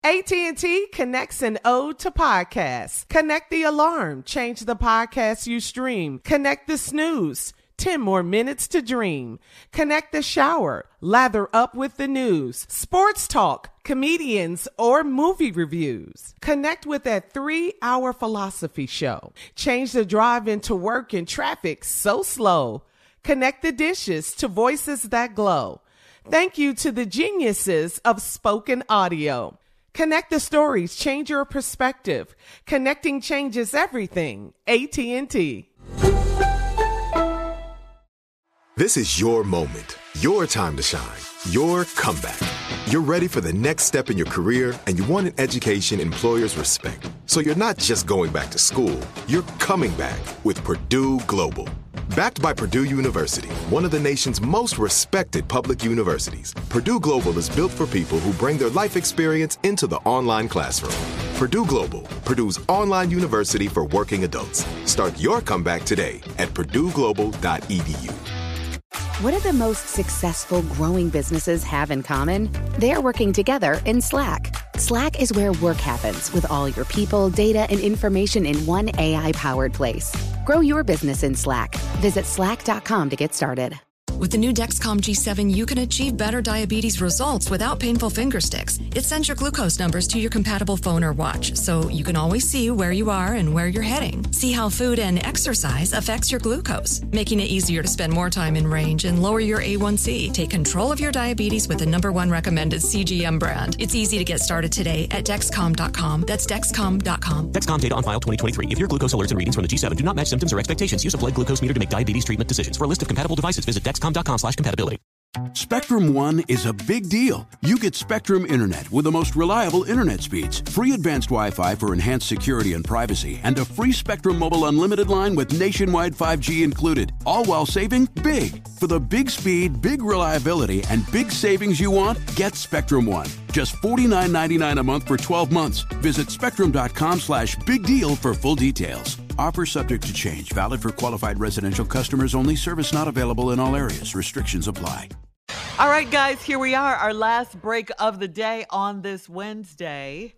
AT&T connects an ode to podcasts. Connect the alarm. Change the podcast you stream. Connect the snooze. 10 more minutes to dream. Connect the shower. Lather up with the news. Sports talk, comedians, or movie reviews. Connect with that 3-hour philosophy show. Change the drive into work in traffic so slow. Connect the dishes to voices that glow. Thank you to the geniuses of spoken audio. Connect the stories, change your perspective. Connecting changes everything. AT&T. This is your moment, your time to shine, your comeback. You're ready for the next step in your career, and you want an education employers respect. So you're not just going back to school, you're coming back with Purdue Global. Backed by Purdue University, one of the nation's most respected public universities, Purdue Global is built for people who bring their life experience into the online classroom. Purdue Global, Purdue's online university for working adults. Start your comeback today at purdueglobal.edu. What do the most successful growing businesses have in common? They're working together in Slack. Slack is where work happens with all your people, data, and information in one AI-powered place. Grow your business in Slack. Visit slack.com to get started. With the new Dexcom G7, you can achieve better diabetes results without painful finger sticks. It sends your glucose numbers to your compatible phone or watch, so you can always see where you are and where you're heading. See how food and exercise affects your glucose, making it easier to spend more time in range and lower your A1C. Take control of your diabetes with the #1 recommended CGM brand. It's easy to get started today at Dexcom.com. That's Dexcom.com. Dexcom data on file 2023. If your glucose alerts and readings from the G7 do not match symptoms or expectations, use a blood glucose meter to make diabetes treatment decisions. For a list of compatible devices, visit Dexcom.com/compatibility. Spectrum One is a big deal. You get Spectrum Internet with the most reliable internet speeds, free advanced Wi-Fi for enhanced security and privacy, and a free Spectrum Mobile Unlimited line with nationwide 5G included, all while saving big. For the big speed, big reliability, and big savings you want, get Spectrum One. Just $49.99 a month for 12 months. Visit spectrum.com/big deal for full details. Offer subject to change. Valid for qualified residential customers only. Service not available in all areas. Restrictions apply. All right, guys, here we are. Our last break of the day on this Wednesday.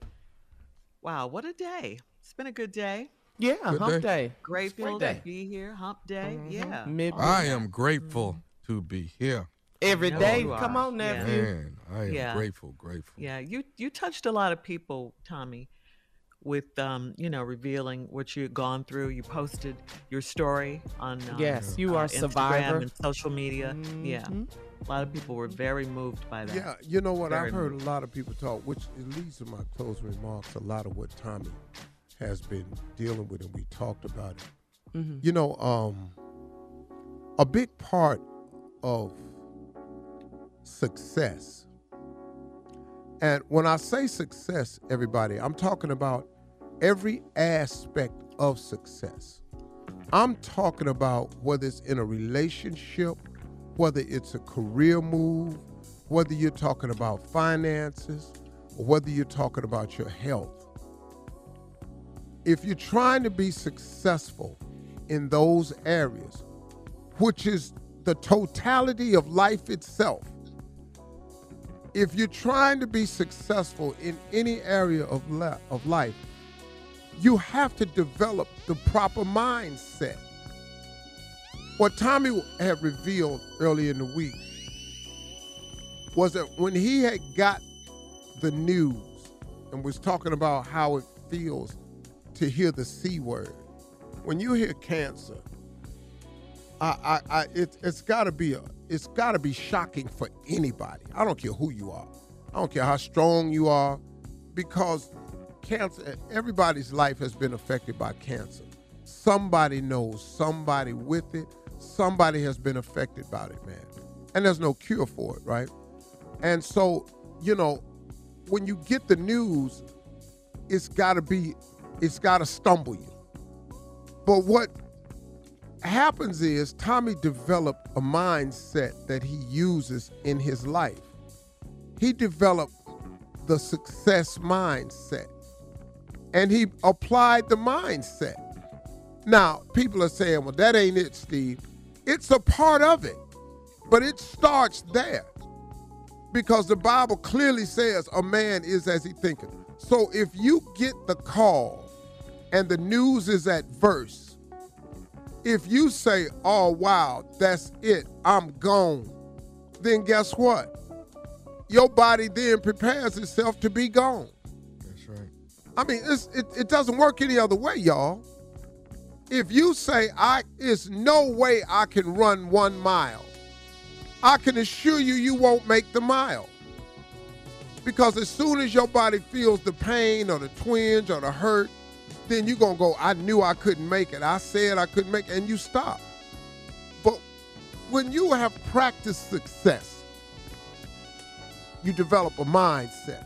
Wow, what a day. It's been a good day. Yeah, Good hump day. day. Grateful Great to day. be here. Hump day. Yeah. I am grateful to be here. Every know day. you are. Come on, nephew. Man, I am Yeah. grateful. Yeah, you touched a lot of people, Tommy, with revealing what you had gone through. You posted your story on Yes, you are a Instagram survivor. and social media. Yeah, a lot of people were very moved by that. Yeah, you know what? Very I've heard moved. a lot of people talk, which it leads to my closing remarks. A lot of what Tommy has been dealing with, and we talked about it. You know, a big part of success, and when I say success, everybody, I'm talking about every aspect of success. I'm talking about whether it's in a relationship, whether it's a career move, whether you're talking about finances, or whether you're talking about your health. If you're trying to be successful in those areas, which is the totality of life itself, if you're trying to be successful in any area of life, you have to develop the proper mindset. What Tommy had revealed earlier in the week was that when he had got the news and was talking about how it feels to hear the C word, when you hear cancer, it's got to be shocking for anybody. I don't care who you are. I don't care how strong you are, because cancer, everybody's life has been affected by cancer. Somebody knows somebody with it. Somebody has been affected by it, man. And there's no cure for it, right? And so, when you get the news, it's got to stumble you. But what happens is Tommy developed a mindset that he uses in his life. He developed the success mindset, and he applied the mindset. Now, people are saying, well, that ain't it, Steve. It's a part of it, but it starts there. because the Bible clearly says a man is as he thinketh. So if you get the call and the news is adverse, if you say, oh, wow, that's it, I'm gone, then guess what? Your body then prepares itself to be gone. That's right. I mean, it doesn't work any other way, y'all. If you say, there's no way I can run 1 mile, I can assure you, you won't make the mile. Because as soon as your body feels the pain or the twinge or the hurt, then you're going to go, I knew I couldn't make it. I said I couldn't make it, and you stop. But when you have practiced success, you develop a mindset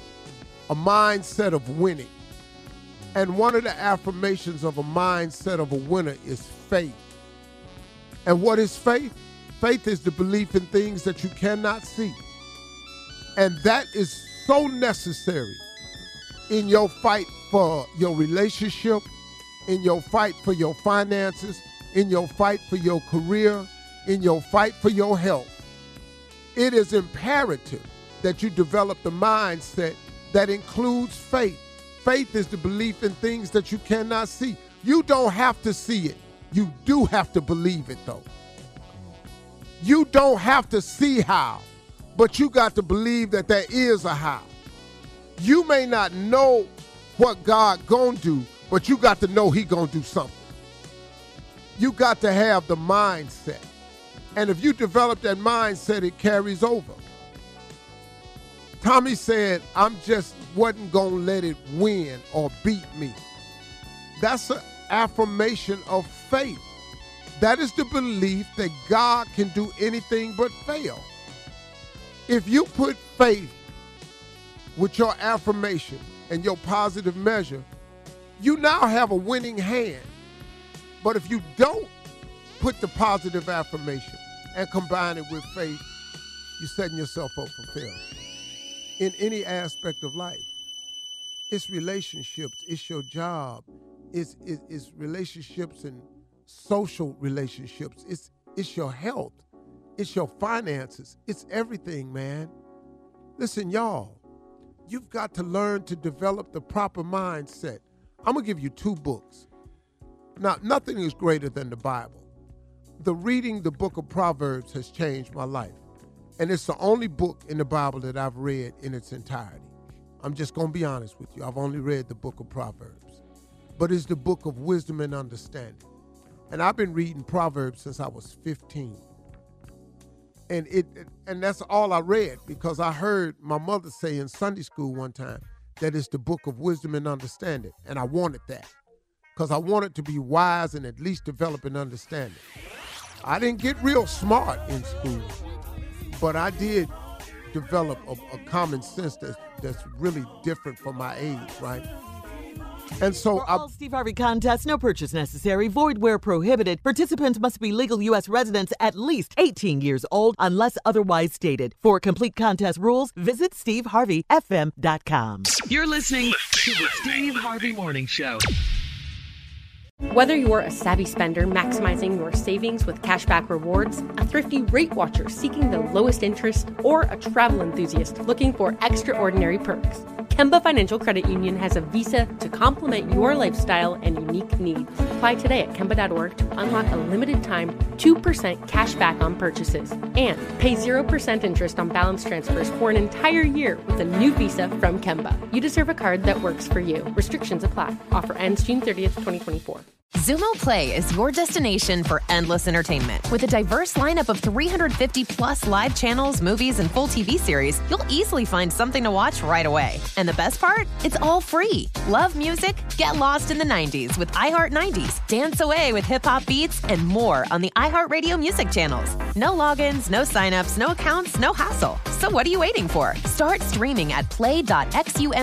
of winning. And one of the affirmations of a mindset of a winner is faith. And what is faith? Faith is the belief in things that you cannot see. And that is so necessary in your fight for your relationship, in your fight for your finances, in your fight for your career, in your fight for your health. It is imperative that you develop the mindset that includes faith. Faith is the belief in things that you cannot see. You don't have to see it. You do have to believe it, though. You don't have to see how, but you got to believe that there is a how. You may not know what God gonna do, but you got to know he gonna do something. You got to have the mindset. And if you develop that mindset, it carries over. Tommy said, I'm just wasn't gonna let it win or beat me. That's an affirmation of faith. That is the belief that God can do anything but fail. If you put faith with your affirmation and your positive measure, you now have a winning hand. But if you don't put the positive affirmation and combine it with faith, you're setting yourself up for failure. In any aspect of life, it's relationships, it's your job, it's relationships and social relationships, it's your health, it's your finances, it's everything, man. Listen, y'all, you've got to learn to develop the proper mindset. I'm going to give you 2 books. Now, nothing is greater than the Bible. Reading the book of Proverbs has changed my life. And it's the only book in the Bible that I've read in its entirety. I'm just going to be honest with you. I've only read the book of Proverbs. But it's the book of wisdom and understanding. And I've been reading Proverbs since I was 15. And that's all I read, because I heard my mother say in Sunday school one time that it's the book of wisdom and understanding. And I wanted that, because I wanted to be wise and at least develop an understanding. I didn't get real smart in school, but I did develop a common sense that's really different for my age, right? And so for all Steve Harvey contests, no purchase necessary, void where prohibited. Participants must be legal U.S. residents at least 18 years old unless otherwise stated. For complete contest rules, visit SteveHarveyFM.com. You're listening to the Steve Harvey Morning Show. Whether you're a savvy spender maximizing your savings with cashback rewards, a thrifty rate watcher seeking the lowest interest, or a travel enthusiast looking for extraordinary perks, Kemba Financial Credit Union has a visa to complement your lifestyle and unique needs. Apply today at Kemba.org to unlock a limited-time 2% cash back on purchases and pay 0% interest on balance transfers for an entire year with a new visa from Kemba. You deserve a card that works for you. Restrictions apply. Offer ends June 30th, 2024. Xumo Play is your destination for endless entertainment. With a diverse lineup of 350-plus live channels, movies, and full TV series, you'll easily find something to watch right away. And the best part? It's all free. Love music? Get lost in the 90s with iHeart 90s, dance away with hip-hop beats, and more on the iHeartRadio music channels. No logins, no signups, no accounts, no hassle. So what are you waiting for? Start streaming at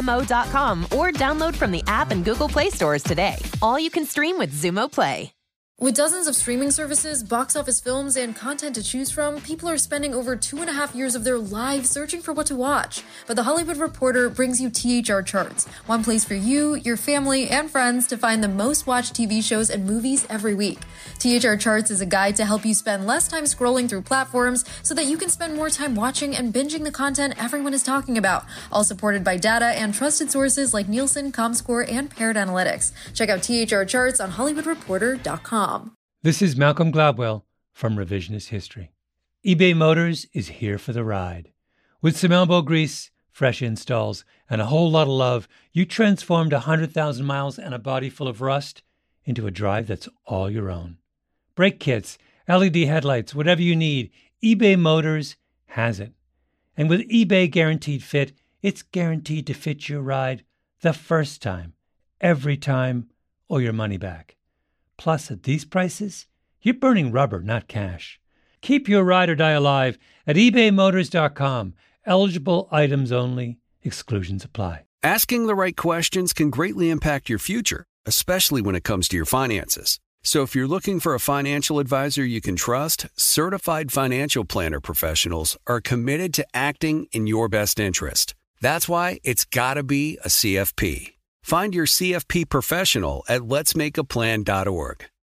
play.xumo.com or download from the app and Google Play stores today. All you can stream with Xumo Play. With dozens of streaming services, box office films, and content to choose from, people are spending over 2.5 years of their lives searching for what to watch. But The Hollywood Reporter brings you THR Charts, one place for you, your family, and friends to find the most watched TV shows and movies every week. THR Charts is a guide to help you spend less time scrolling through platforms so that you can spend more time watching and binging the content everyone is talking about, all supported by data and trusted sources like Nielsen, Comscore, and Paired Analytics. Check out THR Charts on HollywoodReporter.com. This is Malcolm Gladwell from Revisionist History. eBay Motors is here for the ride. With some elbow grease, fresh installs, and a whole lot of love, you transformed 100,000 miles and a body full of rust into a drive that's all your own. Brake kits, LED headlights, whatever you need, eBay Motors has it. And with eBay Guaranteed Fit, it's guaranteed to fit your ride the first time, every time, or your money back. Plus, at these prices, you're burning rubber, not cash. Keep your ride or die alive at ebaymotors.com. Eligible items only. Exclusions apply. Asking the right questions can greatly impact your future, especially when it comes to your finances. So if you're looking for a financial advisor you can trust, certified financial planner professionals are committed to acting in your best interest. That's why it's got to be a CFP. Find your CFP professional at letsmakeaplan.org.